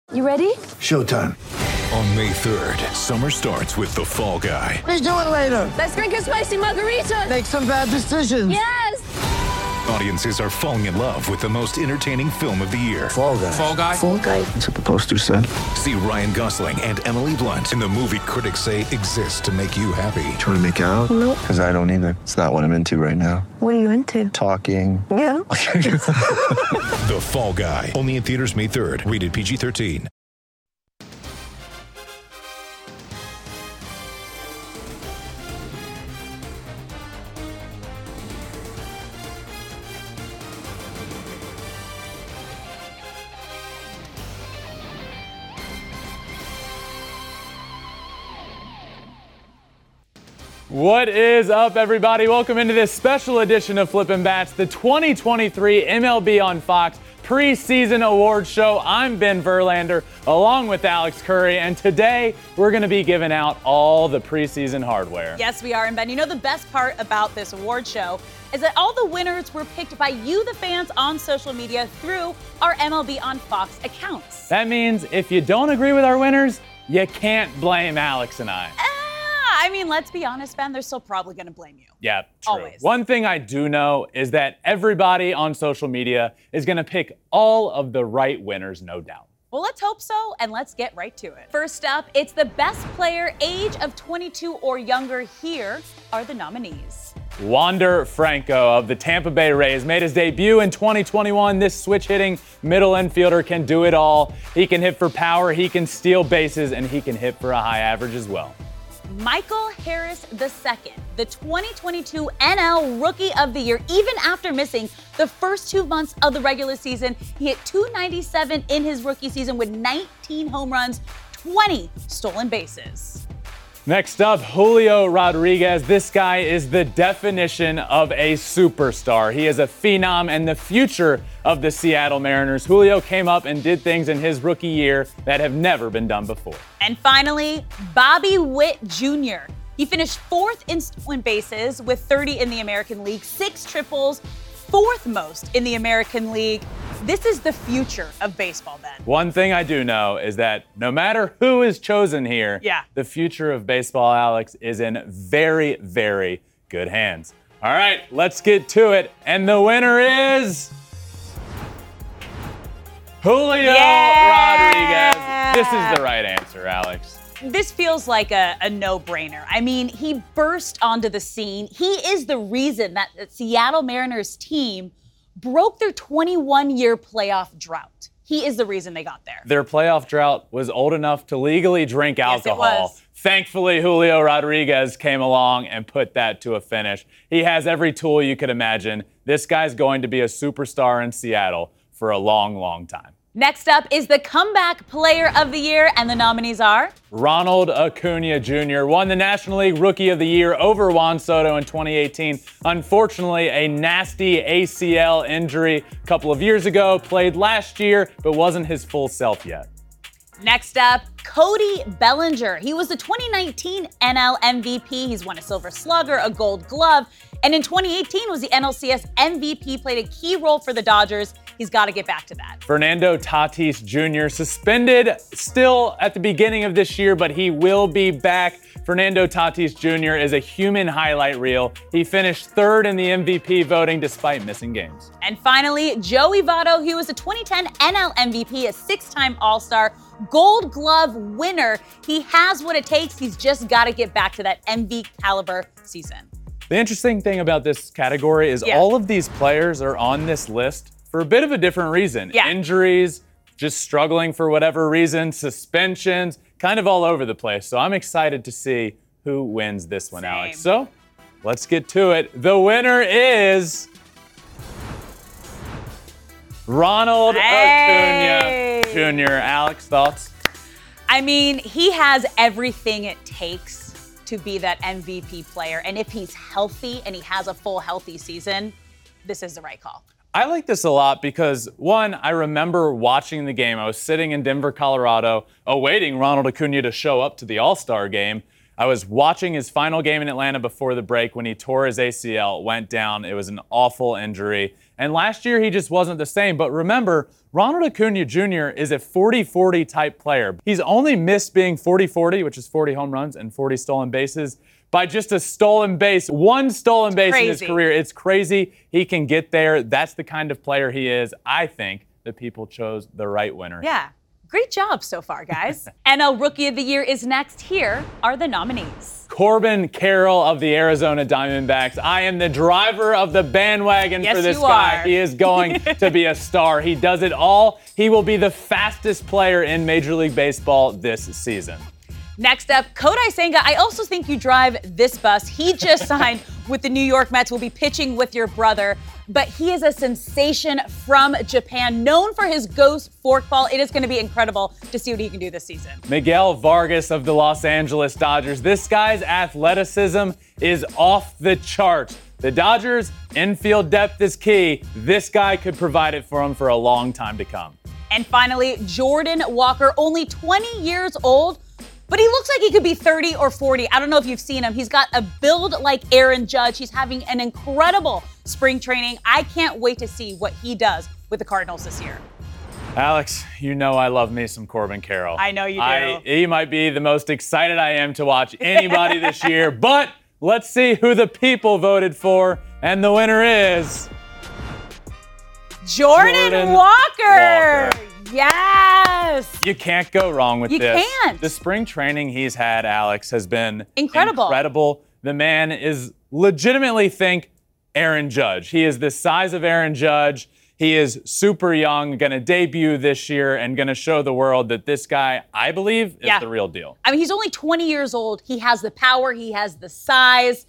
You ready? Showtime. On May 3rd, summer starts with The Fall Guy. Let's do it later. Let's drink a spicy margarita. Make some bad decisions. Yes! Audiences are falling in love with the most entertaining film of the year. Fall Guy. Fall Guy? Fall guy. That's what the poster said. See Ryan Gosling and Emily Blunt in the movie critics say exists to make you happy. Trying to make it out? Nope. Because I don't either. It's not what I'm into right now. What are you into? Talking. Yeah. The Fall Guy. Only in theaters May 3rd. Rated PG-13. What is up, everybody? Welcome into this special edition of Flippin' Bats, the 2023 MLB on Fox preseason awards show. I'm Ben Verlander, along with Alex Curry, and today we're going to be giving out all the preseason hardware. Yes, we are. And Ben, you know the best part about this award show is that all the winners were picked by you, the fans, on social media through our MLB on Fox accounts. That means if you don't agree with our winners, you can't blame Alex and I. I mean, let's be honest, Ben, they're still probably going to blame you. Yeah, true. Always. One thing I do know is that everybody on social media is going to pick all of the right winners, no doubt. Well, let's hope so, and let's get right to it. First up, it's the best player age of 22 or younger. Here are the nominees. Wander Franco of the Tampa Bay Rays made his debut in 2021. This switch-hitting middle infielder can do it all. He can hit for power, he can steal bases, and he can hit for a high average as well. Michael Harris II, the 2022 NL Rookie of the Year. Even after missing the first 2 months of the regular season, he hit .297 in his rookie season with 19 home runs, 20 stolen bases. Next up, Julio Rodriguez. This guy is the definition of a superstar. He is a phenom and the future of the Seattle Mariners. Julio came up and did things in his rookie year that have never been done before. And finally, Bobby Witt Jr. He finished fourth in stolen bases with 30 in the American League, 6 triples, fourth most in the American League. This is the future of baseball, Ben. One thing I do know is that no matter who is chosen here, the future of baseball, Alex, is in very, very good hands. All right, let's get to it. And the winner is Julio Rodriguez. This is the right answer, Alex. This feels like a no-brainer. I mean, he burst onto the scene. He is the reason that the Seattle Mariners team broke their 21-year playoff drought. He is the reason they got there. Their playoff drought was old enough to legally drink alcohol. Yes, it was. Thankfully, Julio Rodriguez came along and put that to a finish. He has every tool you could imagine. This guy's going to be a superstar in Seattle for a long, long time. Next up is the Comeback Player of the Year, and the nominees are? Ronald Acuna Jr. won the National League Rookie of the Year over Juan Soto in 2018. Unfortunately, a nasty ACL injury a couple of years ago, played last year, but wasn't his full self yet. Next up, Cody Bellinger. He was the 2019 NL MVP. He's won a Silver Slugger, a Gold Glove, and in 2018 was the NLCS MVP, played a key role for the Dodgers. He's got to get back to that. Fernando Tatis Jr. suspended still at the beginning of this year, but he will be back. Fernando Tatis Jr. is a human highlight reel. He finished third in the MVP voting despite missing games. And finally, Joey Votto. He was the 2010 NL MVP, a 6-time All-Star, Gold Glove winner. He has what it takes. He's just got to get back to that MVP caliber season. The interesting thing about this category is all of these players are on this list for a bit of a different reason. Injuries, just struggling for whatever reason, suspensions, kind of all over the place. So I'm excited to see who wins this one, Alex. So let's get to it. The winner is Ronald Acuna Jr. Alex, thoughts? I mean, he has everything it takes to be that MVP player. And if he's healthy and he has a full healthy season, this is the right call. I like this a lot because, one, I remember watching the game. I was sitting in Denver, Colorado, awaiting Ronald Acuna to show up to the All-Star game. I was watching his final game in Atlanta before the break when he tore his ACL, went down. It was an awful injury. And last year, he just wasn't the same. But remember, Ronald Acuna Jr. is a 40-40 type player. He's only missed being 40-40, which is 40 home runs and 40 stolen bases, by just a stolen base, one stolen base in his career. It's crazy. He can get there. That's the kind of player he is. I think the people chose the right winner. Yeah. Great job so far, guys. NL Rookie of the Year is next. Here are the nominees. Corbin Carroll of the Arizona Diamondbacks. I am the driver of the bandwagon for this guy. He is going to be a star. He does it all. He will be the fastest player in Major League Baseball this season. Next up, Kodai Senga. I also think you drive this bus. He just signed with the New York Mets, will be pitching with your brother. But he is a sensation from Japan, known for his ghost forkball. It is going to be incredible to see what he can do this season. Miguel Vargas of the Los Angeles Dodgers. This guy's athleticism is off the charts. The Dodgers' infield depth is key. This guy could provide it for them for a long time to come. And finally, Jordan Walker, only 20 years old, but he looks like he could be 30 or 40. I don't know if you've seen him. He's got a build like Aaron Judge. He's having an incredible spring training. I can't wait to see what he does with the Cardinals this year. Alex, you know I love me some Corbin Carroll. I know you do. He might be the most excited I am to watch anybody this year, but let's see who the people voted for, and the winner is... Jordan Walker. Yes! You can't go wrong with this. You can't. The spring training he's had, Alex, has been incredible. The man is legitimately think Aaron Judge. He is the size of Aaron Judge. He is super young, going to debut this year and going to show the world that this guy, I believe, is the real deal. I mean, he's only 20 years old. He has the power. He has the size.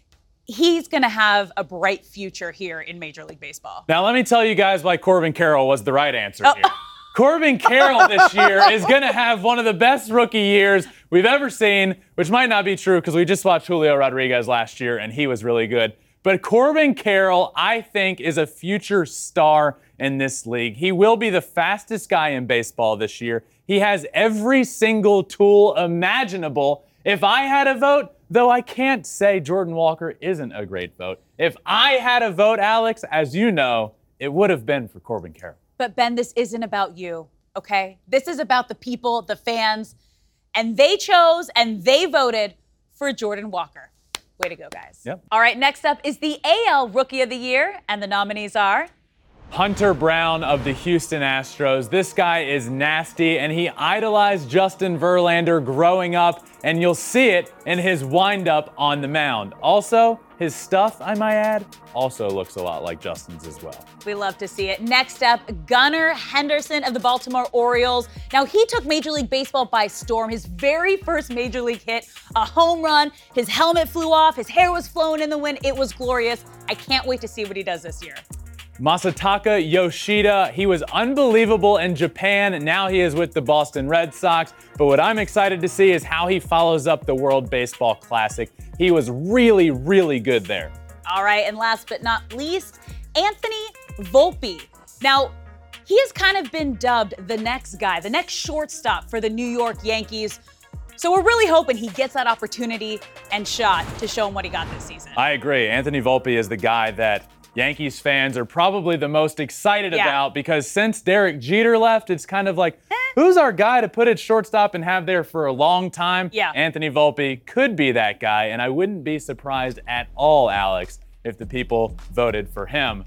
He's going to have a bright future here in Major League Baseball. Now, let me tell you guys why Corbin Carroll was the right answer here. Corbin Carroll this year is going to have one of the best rookie years we've ever seen, which might not be true because we just watched Julio Rodriguez last year and he was really good. But Corbin Carroll, I think, is a future star in this league. He will be the fastest guy in baseball this year. He has every single tool imaginable. If I had a vote, though I can't say Jordan Walker isn't a great vote, if I had a vote, Alex, as you know, it would have been for Corbin Carroll. But Ben, this isn't about you, okay? This is about the people, the fans, and they chose and they voted for Jordan Walker. Way to go, guys. Yep. All right, next up is the AL Rookie of the Year, and the nominees are... Hunter Brown of the Houston Astros. This guy is nasty, and he idolized Justin Verlander growing up, and you'll see it in his windup on the mound. Also, his stuff, I might add, also looks a lot like Justin's as well. We love to see it. Next up, Gunnar Henderson of the Baltimore Orioles. Now, he took Major League Baseball by storm. His very first Major League hit, a home run. His helmet flew off. His hair was flowing in the wind. It was glorious. I can't wait to see what he does this year. Masataka Yoshida, he was unbelievable in Japan. Now he is with the Boston Red Sox. But what I'm excited to see is how he follows up the World Baseball Classic. He was really, really good there. All right, and last but not least, Anthony Volpe. Now, he has kind of been dubbed the next guy, the next shortstop for the New York Yankees. So we're really hoping he gets that opportunity and shot to show him what he got this season. I agree. Anthony Volpe is the guy that Yankees fans are probably the most excited about because since Derek Jeter left, it's kind of like, who's our guy to put at shortstop and have there for a long time? Anthony Volpe could be that guy, and I wouldn't be surprised at all, Alex, if the people voted for him.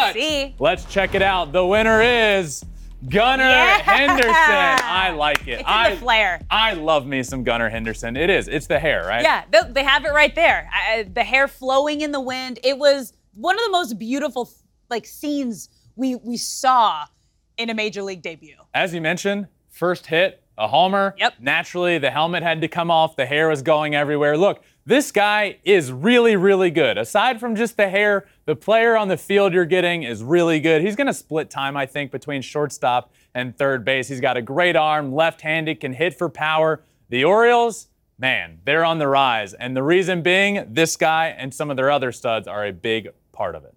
Let's check it out. The winner is Gunnar Henderson. I like it. It's in the flair. I love me some Gunnar Henderson. It is. It's the hair, right? Yeah, they have it right there. The hair flowing in the wind. It was one of the most beautiful scenes we saw in a Major League debut. As you mentioned, first hit, a homer. Yep. Naturally, the helmet had to come off. The hair was going everywhere. Look, this guy is really, really good. Aside from just the hair, the player on the field you're getting is really good. He's going to split time, I think, between shortstop and third base. He's got a great arm, left-handed, can hit for power. The Orioles, man, they're on the rise. And the reason being, this guy and some of their other studs are a big part of it.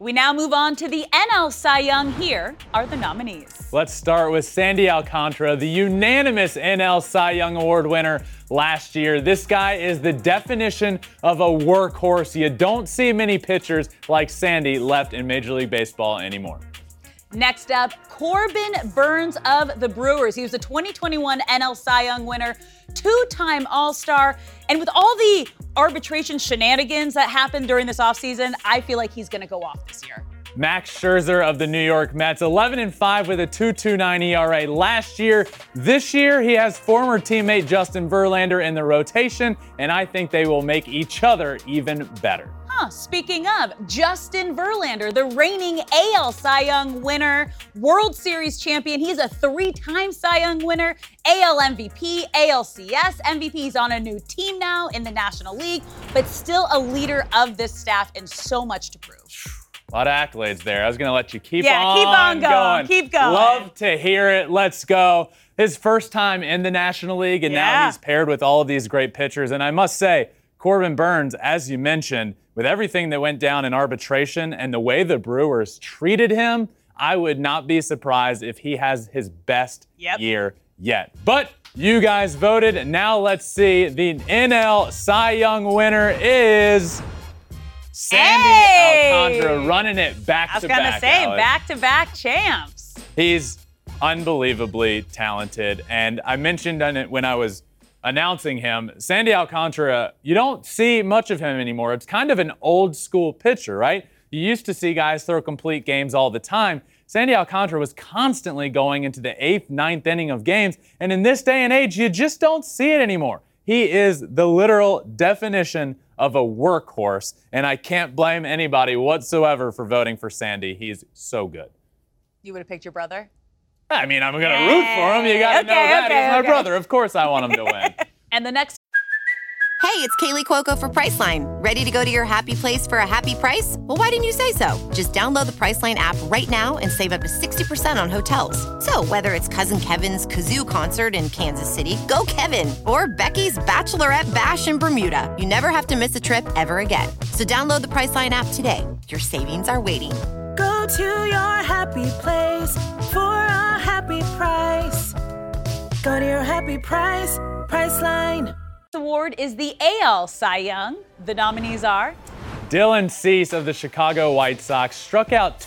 We now move on to the NL Cy Young. Here are the nominees. Let's start with Sandy Alcantara, the unanimous NL Cy Young Award winner last year. This guy is the definition of a workhorse. You don't see many pitchers like Sandy left in Major League Baseball anymore. Next up, Corbin Burnes of the Brewers. He was the 2021 NL Cy Young winner, two-time All-Star. And with all the arbitration shenanigans that happened during this offseason, I feel like he's going to go off this year. Max Scherzer of the New York Mets, 11-5 with a 2.29 ERA last year. This year, he has former teammate Justin Verlander in the rotation, and I think they will make each other even better. Speaking of, Justin Verlander, the reigning AL Cy Young winner, World Series champion. He's a three-time Cy Young winner, AL MVP, ALCS MVP. He's on a new team now in the National League, but still a leader of this staff and so much to prove. A lot of accolades there. I was going to let you keep keep on going. Keep going. Love to hear it. Let's go. His first time in the National League, and now he's paired with all of these great pitchers. And I must say, Corbin Burnes, as you mentioned, with everything that went down in arbitration and the way the Brewers treated him, I would not be surprised if he has his best year yet. But you guys voted. Now let's see. The NL Cy Young winner is Sandy Alcantara, running it back to back. I was going to say, back-to-back champs. He's unbelievably talented. And I mentioned on it when I was announcing him, Sandy Alcantara, you don't see much of him anymore. It's kind of an old school pitcher, right? You used to see guys throw complete games all the time. Sandy Alcantara was constantly going into the 8th, 9th inning of games. And in this day and age, you just don't see it anymore. He is the literal definition of a workhorse. And I can't blame anybody whatsoever for voting for Sandy. He's so good. You would have picked your brother? I mean, I'm going to root for him. You got to know that. He's my brother. Of course I want him to win. And the next... Hey, it's Kaylee Cuoco for Priceline. Ready to go to your happy place for a happy price? Well, why didn't you say so? Just download the Priceline app right now and save up to 60% on hotels. So whether it's Cousin Kevin's Kazoo Concert in Kansas City, go Kevin, or Becky's Bachelorette Bash in Bermuda, you never have to miss a trip ever again. So download the Priceline app today. Your savings are waiting. Go to your happy place for a happy price. Go to your happy price, Priceline. Award is the AL Cy Young. The nominees are Dylan Cease of the Chicago White Sox struck out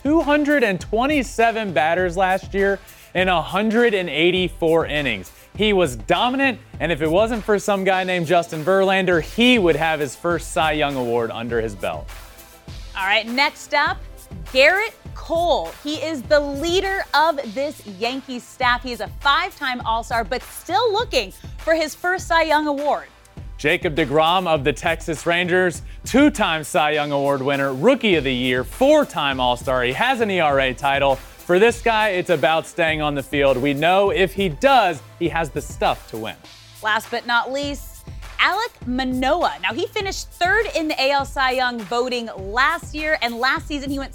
227 batters last year in 184 innings. He was dominant, and if it wasn't for some guy named Justin Verlander, he would have his first Cy Young Award under his belt. All right, next up, Gerrit Cole. He is the leader of this Yankees staff. He is a 5-time All-Star, but still looking for his first Cy Young Award. Jacob deGrom of the Texas Rangers, 2-time Cy Young Award winner, Rookie of the Year, 4-time All-Star. He has an ERA title. For this guy, it's about staying on the field. We know if he does, he has the stuff to win. Last but not least, Alek Manoah. Now, he finished 3rd in the AL Cy Young voting last year, and last season he went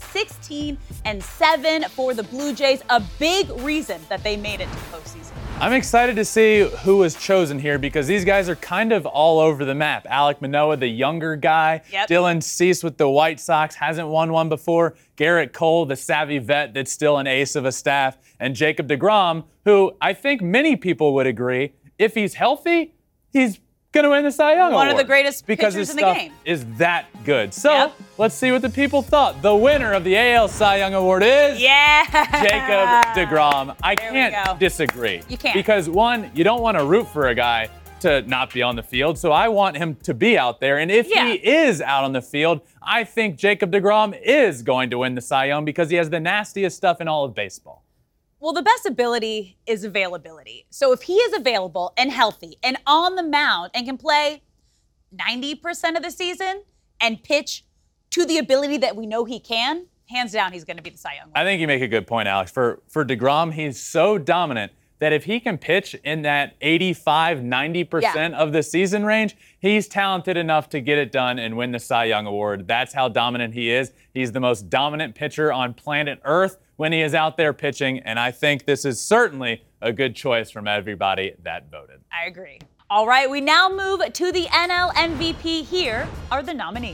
16-7 for the Blue Jays, a big reason that they made it to the postseason. I'm excited to see who was chosen here because these guys are kind of all over the map. Alek Manoah, the younger guy. Dylan Cease with the White Sox, hasn't won one before. Gerrit Cole, the savvy vet that's still an ace of a staff. And Jacob deGrom, who I think many people would agree, if he's healthy, he's going to win the Cy Young Award. One of the greatest because pitchers his in the stuff game. is that good. So let's see what the people thought. The winner of the AL Cy Young Award is Jacob deGrom. I can't disagree. You can't. Because one, you don't want to root for a guy to not be on the field. So I want him to be out there. And if he is out on the field, I think Jacob deGrom is going to win the Cy Young because he has the nastiest stuff in all of baseball. Well, the best ability is availability. So if he is available and healthy and on the mound and can play 90% of the season and pitch to the ability that we know he can, hands down, he's going to be the Cy Young winner. I think you make a good point, Alex. For deGrom, he's so dominant that if he can pitch in that 85, 90% of the season range, he's talented enough to get it done and win the Cy Young Award. That's how dominant he is. He's the most dominant pitcher on planet Earth when he is out there pitching, and I think this is certainly a good choice from everybody that voted. I agree. All right, we now move to the NL MVP. Here are the nominees.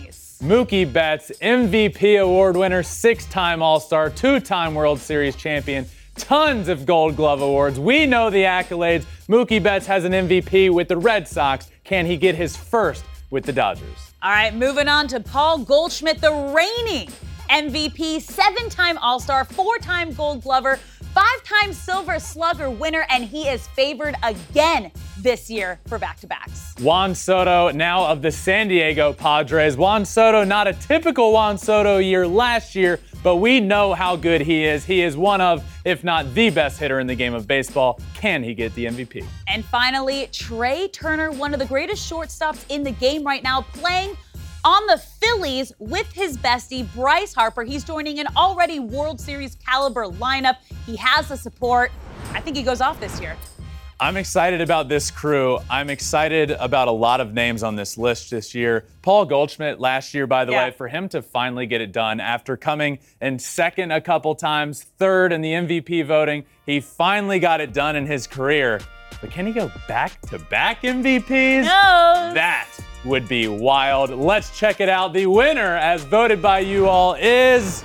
Mookie Betts, MVP award winner, 6-time All-Star, 2-time World Series champion, tons of Gold Glove awards. We know the accolades. Mookie Betts has an MVP with the Red Sox. Can he get his first with the Dodgers? All right, moving on to Paul Goldschmidt, the reigning MVP, 7-time All-Star, 4-time Gold Glover, 5-time Silver Slugger winner, and he is favored again this year for back-to-backs. Juan Soto, now of the San Diego Padres. Juan Soto, not a typical Juan Soto year last year, but we know how good he is. He is one of, if not the best hitter in the game of baseball. Can he get the MVP? And finally, Trey Turner, one of the greatest shortstops in the game right now, playing on the Phillies with his bestie, Bryce Harper. He's joining an already World Series caliber lineup. He has the support. I think he goes off this year. I'm excited about this crew. I'm excited about a lot of names on this list this year. Paul Goldschmidt last year, by the way, for him to finally get it done after coming in second a couple times, third in the MVP voting, he finally got it done in his career. But can he go back-to-back MVPs? No. That would be wild. Let's check it out. The winner, as voted by you all, is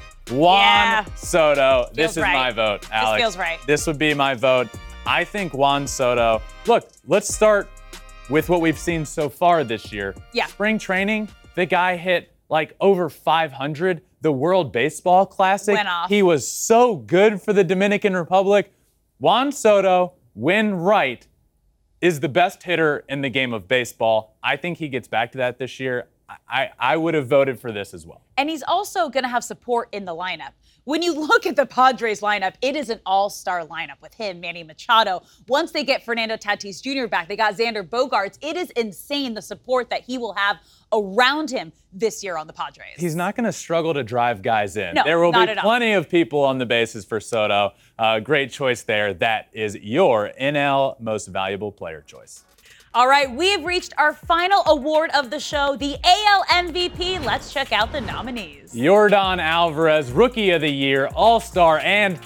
Juan Soto. This is my vote, Alex. This feels right. This would be my vote. I think Juan Soto. Look, let's start with what we've seen so far this year. Yeah. Spring training, the guy hit like over 500. The World Baseball Classic. Went off. He was so good for the Dominican Republic. Juan Soto, when right, is the best hitter in the game of baseball. I think he gets back to that this year. I would have voted for this as well. And he's also going to have support in the lineup. When you look at the Padres lineup, it is an all-star lineup with him, Manny Machado. Once they get Fernando Tatis Jr. back, they got Xander Bogaerts. It is insane the support that he will have around him this year on the Padres. He's not going to struggle to drive guys in. No, there will not be at all. plenty of people on the bases for Soto. Great choice there. That is your NL Most Valuable Player choice. All right, we have reached our final award of the show, the AL MVP. Let's check out the nominees. Yordan Alvarez, Rookie of the Year, All-Star, and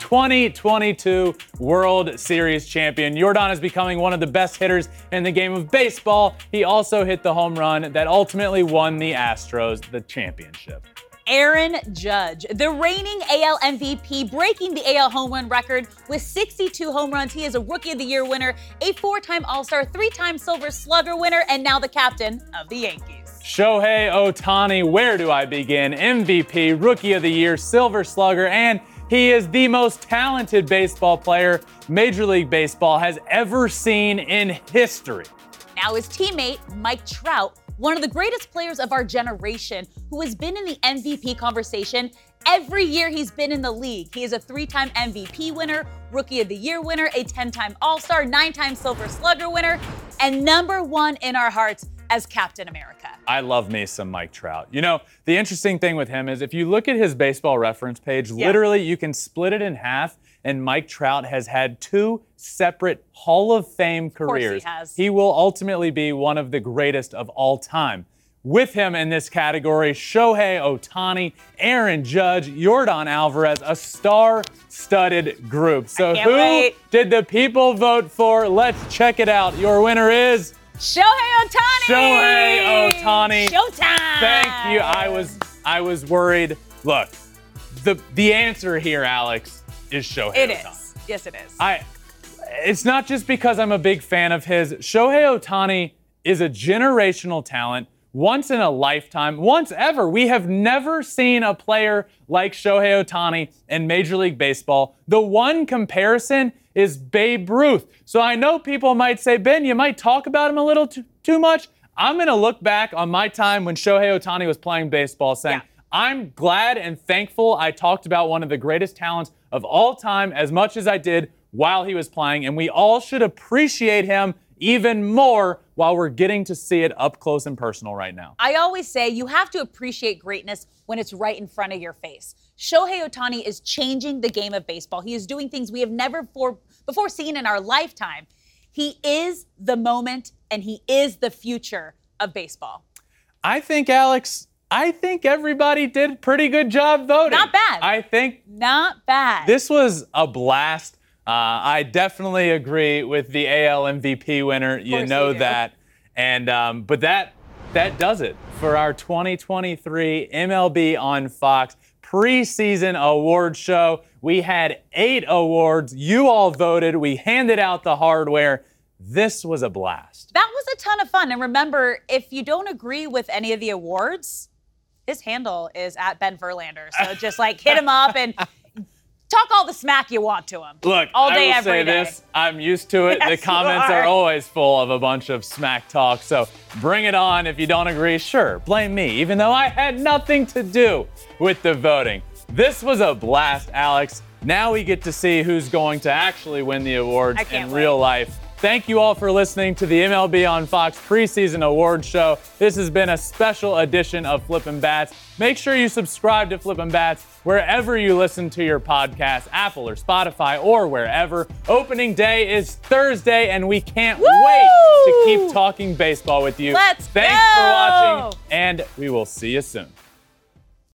2022 World Series champion. Yordan is becoming one of the best hitters in the game of baseball. He also hit the home run that ultimately won the Astros the championship. Aaron Judge, the reigning AL MVP, breaking the AL home run record with 62 home runs. He is a Rookie of the Year winner, a 4-time All-Star, 3-time Silver Slugger winner, and now the captain of the Yankees. Shohei Ohtani, where do I begin? MVP, Rookie of the Year, Silver Slugger, and he is the most talented baseball player Major League Baseball has ever seen in history. Now his teammate, Mike Trout, one of the greatest players of our generation, who has been in the MVP conversation every year he's been in the league. He is a 3-time MVP winner, Rookie of the Year winner, a 10-time All-Star, 9-time Silver Slugger winner, and #1 in our hearts as Captain America. I love me some Mike Trout. You know, the interesting thing with him is if you look at his baseball reference page, literally you can split it in half, and Mike Trout has had 2 separate Hall of Fame careers. Of course he has. He will ultimately be one of the greatest of all time. With him in this category, Shohei Ohtani, Aaron Judge, Yordan Alvarez, a star-studded group. So who did the people vote for? Let's check it out. Your winner is Shohei Ohtani! Shohei Ohtani. Showtime! Thank you. I was worried. Look, the answer here, Alex, is Shohei Ohtani. It is. Yes, it is. It's not just because I'm a big fan of his. Shohei Ohtani is a generational talent, once in a lifetime, once ever. We have never seen a player like Shohei Ohtani in Major League Baseball. The one comparison is Babe Ruth. So I know people might say, Ben, you might talk about him a little too much. I'm going to look back on my time when Shohei Ohtani was playing baseball saying, I'm glad and thankful I talked about one of the greatest talents of all time as much as I did while he was playing, and we all should appreciate him even more while we're getting to see it up close and personal right now. I always say you have to appreciate greatness when it's right in front of your face. Shohei Ohtani is changing the game of baseball. He is doing things we have never before seen in our lifetime. He is the moment, and he is the future of baseball. I think, Alex, everybody did a pretty good job voting. Not bad. Not bad. This was a blast. I definitely agree with the AL MVP winner. You know that. And but that that does it for our 2023 MLB on Fox preseason award show. We had 8 awards. You all voted. We handed out the hardware. This was a blast. That was a ton of fun. And remember, if you don't agree with any of the awards, his handle is at Ben Verlander. So just like hit him up and talk all the smack you want to him. Look, all day, I will every say day. this. I'm used to it. Yes, the comments you are always full of a bunch of smack talk. So bring it on. If you don't agree, sure, blame me, even though I had nothing to do with the voting. This was a blast, Alex. Now we get to see who's going to actually win the awards in real life. Thank you all for listening to the MLB on Fox preseason award show. This has been a special edition of Flippin' Bats. Make sure you subscribe to Flippin' Bats wherever you listen to your podcast, Apple or Spotify or wherever. Opening day is Thursday, and we can't wait to keep talking baseball with you. Let's Thanks go! for watching, and we will see you soon.